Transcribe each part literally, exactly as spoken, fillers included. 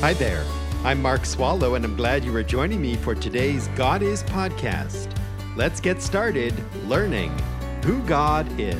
Hi there. I'm Mark Swallow, and I'm glad you are joining me for today's God Is podcast. Let's get started learning who God is.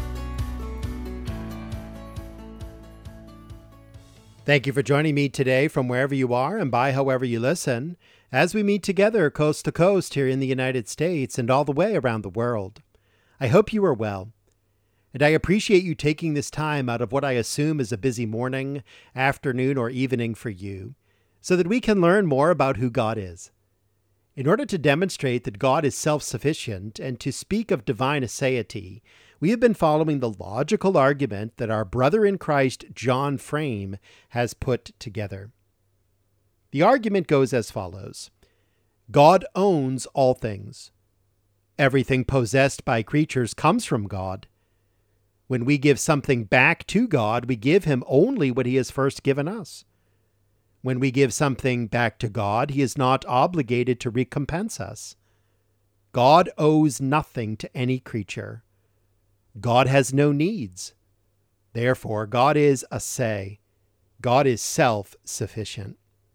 Thank you for joining me today from wherever you are and by however you listen, as we meet together coast to coast here in the United States and all the way around the world. I hope you are well. And I appreciate you taking this time out of what I assume is a busy morning, afternoon, or evening for you, so that we can learn more about who God is. In order to demonstrate that God is self-sufficient and to speak of divine aseity, we have been following the logical argument that our brother in Christ, John Frame, has put together. The argument goes as follows. God owns all things. Everything possessed by creatures comes from God. When we give something back to God, we give him only what he has first given us. When we give something back to God, he is not obligated to recompense us. God owes nothing to any creature. God has no needs. Therefore, God is ase. God is self-sufficient.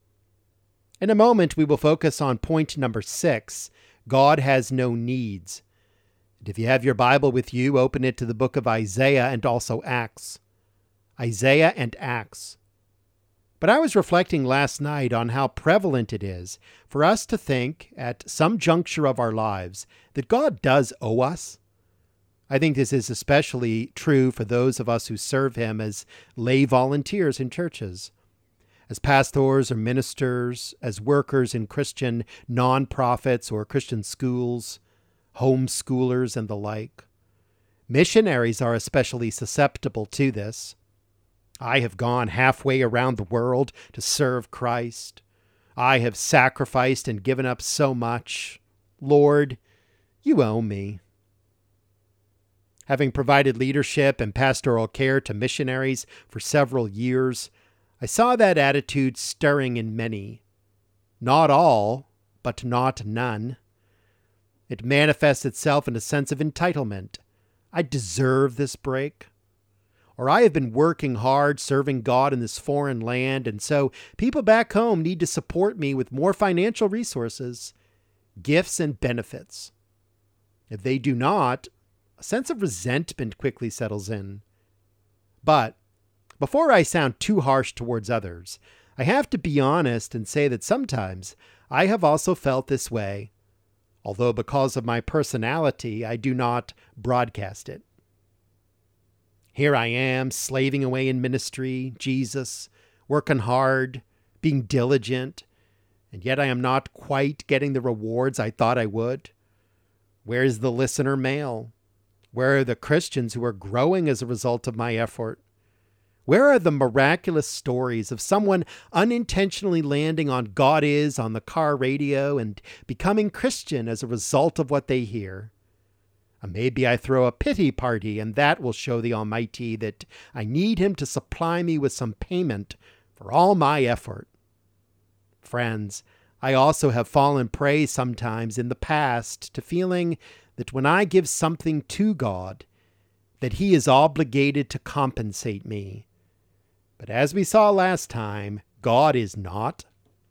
In a moment, we will focus on point number six. God has no needs. And if you have your Bible with you, open it to the book of Isaiah and also Acts. Isaiah and Acts. But I was reflecting last night on how prevalent it is for us to think at some juncture of our lives that God does owe us. I think this is especially true for those of us who serve him as lay volunteers in churches, as pastors or ministers, as workers in Christian nonprofits or Christian schools, homeschoolers, and the like. Missionaries are especially susceptible to this. I have gone halfway around the world to serve Christ. I have sacrificed and given up so much. Lord, you owe me. Having provided leadership and pastoral care to missionaries for several years, I saw that attitude stirring in many. Not all, but not none. It manifests itself in a sense of entitlement. I deserve this break. Or I have been working hard serving God in this foreign land, and so people back home need to support me with more financial resources, gifts, and benefits. If they do not, a sense of resentment quickly settles in. But before I sound too harsh towards others, I have to be honest and say that sometimes I have also felt this way, although because of my personality, I do not broadcast it. Here I am, slaving away in ministry, Jesus, working hard, being diligent, and yet I am not quite getting the rewards I thought I would. Where is the listener mail? Where are the Christians who are growing as a result of my effort? Where are the miraculous stories of someone unintentionally landing on God Is on the car radio and becoming Christian as a result of what they hear? Uh, maybe I throw a pity party and that will show the Almighty that I need him to supply me with some payment for all my effort. Friends, I also have fallen prey sometimes in the past to feeling that when I give something to God, that he is obligated to compensate me. But as we saw last time, God is not.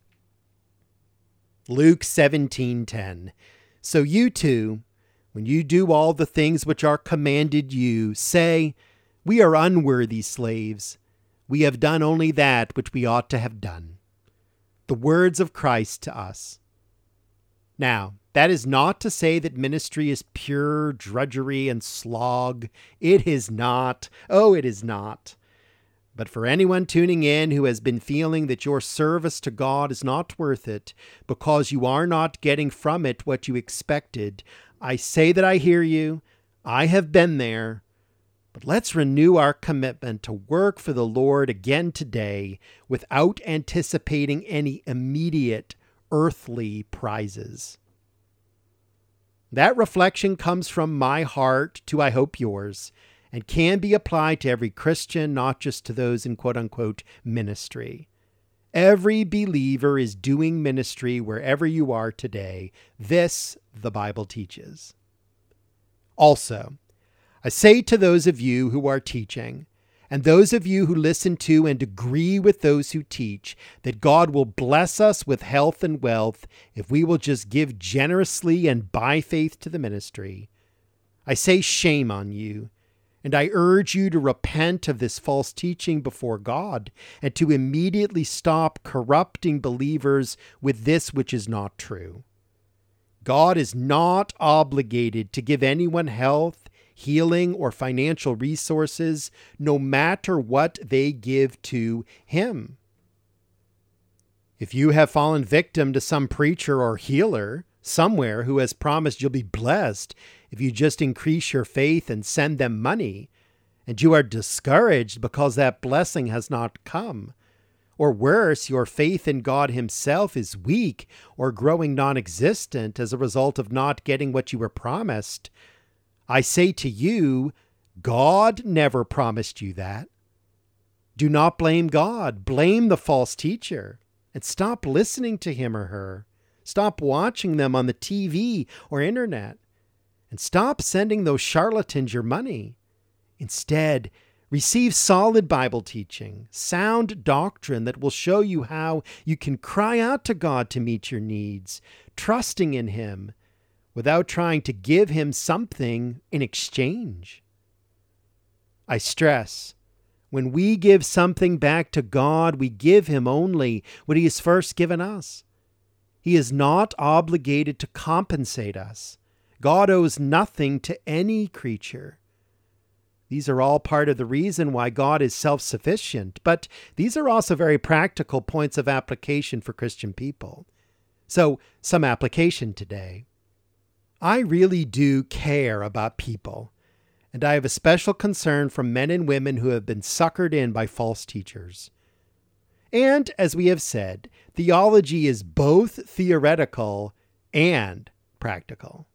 Luke seventeen ten. So you too, when you do all the things which are commanded you, say, we are unworthy slaves. We have done only that which we ought to have done. The words of Christ to us. Now, that is not to say that ministry is pure drudgery and slog. It is not. Oh, it is not. But for anyone tuning in who has been feeling that your service to God is not worth it because you are not getting from it what you expected, I say that I hear you. I have been there. But let's renew our commitment to work for the Lord again today without anticipating any immediate earthly prizes. That reflection comes from my heart to, I hope, yours, and can be applied to every Christian, not just to those in quote-unquote ministry. Every believer is doing ministry wherever you are today. This, the Bible teaches. Also, I say to those of you who are teaching, And those of you who listen to and agree with those who teach that God will bless us with health and wealth if we will just give generously and by faith to the ministry, I say shame on you, and I urge you to repent of this false teaching before God and to immediately stop corrupting believers with this which is not true. God is not obligated to give anyone health, healing, or financial resources, no matter what they give to him. If you have fallen victim to some preacher or healer somewhere who has promised you'll be blessed if you just increase your faith and send them money, and you are discouraged because that blessing has not come, or worse, your faith in God himself is weak or growing non-existent as a result of not getting what you were promised, I say to you, God never promised you that. Do not blame God. Blame the false teacher and stop listening to him or her. Stop watching them on the T V or internet and stop sending those charlatans your money. Instead, receive solid Bible teaching, sound doctrine that will show you how you can cry out to God to meet your needs, trusting in him, without trying to give him something in exchange. I stress, when we give something back to God, we give him only what he has first given us. He is not obligated to compensate us. God owes nothing to any creature. These are all part of the reason why God is self-sufficient, but these are also very practical points of application for Christian people. So, some application today. I really do care about people, and I have a special concern for men and women who have been suckered in by false teachers. And, as we have said, theology is both theoretical and practical.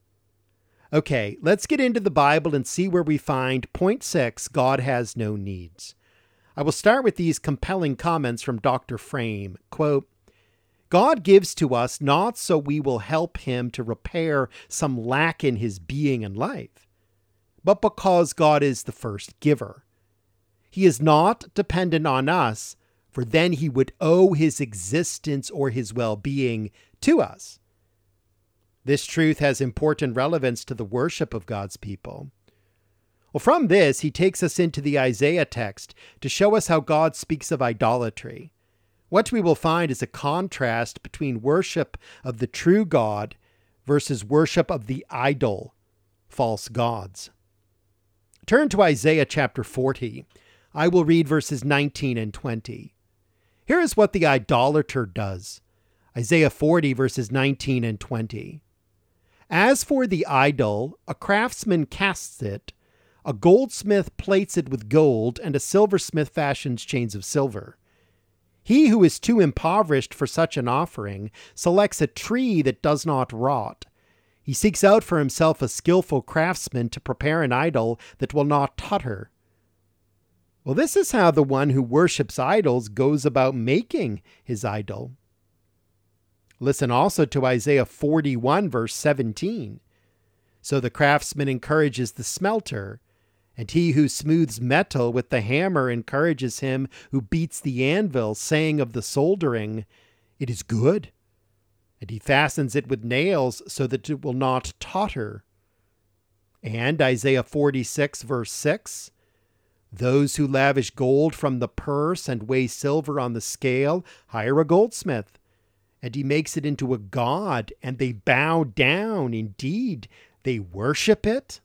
Okay, let's get into the Bible and see where we find point six, God has no needs. I will start with these compelling comments from Doctor Frame. Quote, God gives to us not so we will help him to repair some lack in his being and life, but because God is the first giver. He is not dependent on us, for then he would owe his existence or his well-being to us. This truth has important relevance to the worship of God's people. Well, from this, he takes us into the Isaiah text to show us how God speaks of idolatry. What we will find is a contrast between worship of the true God versus worship of the idol, false gods. Turn to Isaiah chapter forty. I will read verses nineteen and twenty. Here is what the idolater does. Isaiah forty, verses nineteen and twenty. As for the idol, a craftsman casts it, a goldsmith plates it with gold, and a silversmith fashions chains of silver. He who is too impoverished for such an offering selects a tree that does not rot. He seeks out for himself a skillful craftsman to prepare an idol that will not totter. Well, this is how the one who worships idols goes about making his idol. Listen also to Isaiah forty-one, verse seventeen. So the craftsman encourages the smelter, and he who smooths metal with the hammer encourages him who beats the anvil, saying of the soldering, "It is good." And he fastens it with nails so that it will not totter. And Isaiah forty-six, verse six. Those who lavish gold from the purse and weigh silver on the scale hire a goldsmith, and he makes it into a god, and they bow down. Indeed, they worship it.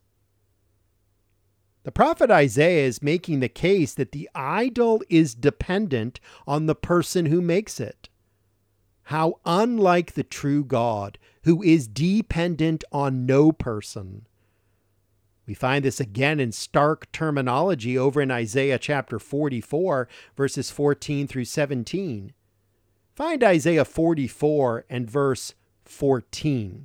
The prophet Isaiah is making the case that the idol is dependent on the person who makes it. How unlike the true God, who is dependent on no person. We find this again in stark terminology over in Isaiah chapter forty-four, verses fourteen through seventeen. Find Isaiah forty-four and verse fourteen.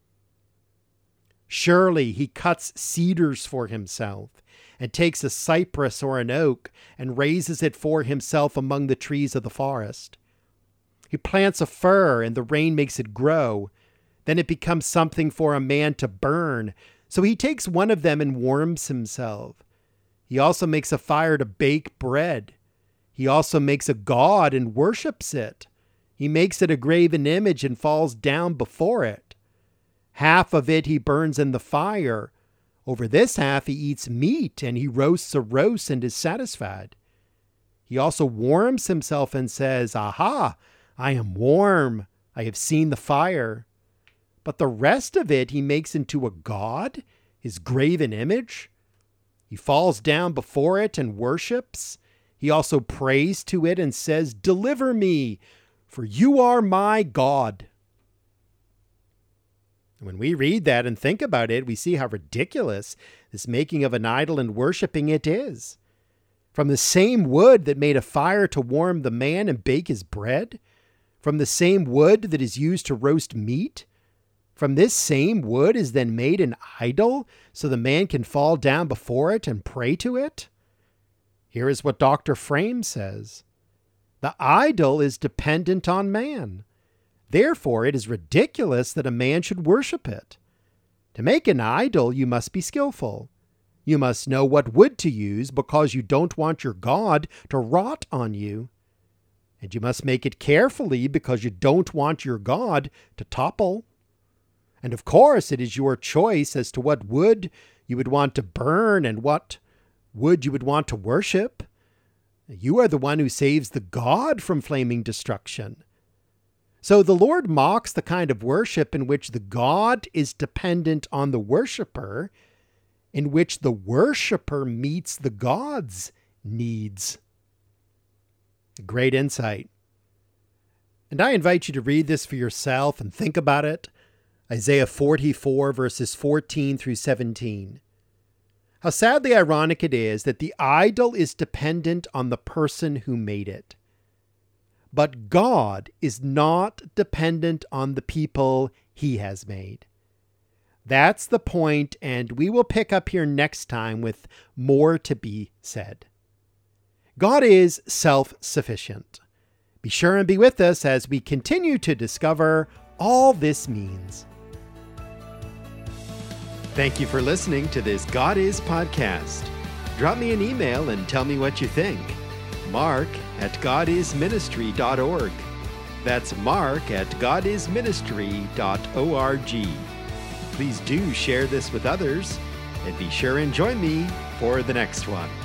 Surely he cuts cedars for himself, and takes a cypress or an oak, and raises it for himself among the trees of the forest. He plants a fir, and the rain makes it grow. Then it becomes something for a man to burn. So he takes one of them and warms himself. He also makes a fire to bake bread. He also makes a god and worships it. He makes it a graven image and falls down before it. Half of it he burns in the fire. Over this half he eats meat, and he roasts a roast and is satisfied. He also warms himself and says, "Aha, I am warm. I have seen the fire." But the rest of it he makes into a god, his graven image. He falls down before it and worships. He also prays to it and says, "Deliver me, for you are my God." When we read that and think about it, we see how ridiculous this making of an idol and worshiping it is. From the same wood that made a fire to warm the man and bake his bread, from the same wood that is used to roast meat, from this same wood is then made an idol so the man can fall down before it and pray to it. Here is what Doctor Frame says. The idol is dependent on man. Therefore, it is ridiculous that a man should worship it. To make an idol, you must be skillful. You must know what wood to use because you don't want your God to rot on you. And you must make it carefully because you don't want your God to topple. And of course, it is your choice as to what wood you would want to burn and what wood you would want to worship. You are the one who saves the God from flaming destruction. So the Lord mocks the kind of worship in which the God is dependent on the worshiper, in which the worshiper meets the God's needs. Great insight. And I invite you to read this for yourself and think about it. Isaiah forty-four, verses fourteen through seventeen. How sadly ironic it is that the idol is dependent on the person who made it. But God is not dependent on the people he has made. That's the point, and we will pick up here next time with more to be said. God is self-sufficient. Be sure and be with us as we continue to discover all this means. Thank you for listening to this God Is podcast. Drop me an email and tell me what you think. Mark at god is ministry dot org. That's Mark at god is ministry dot org. Please do share this with others, and be sure and join me for the next one.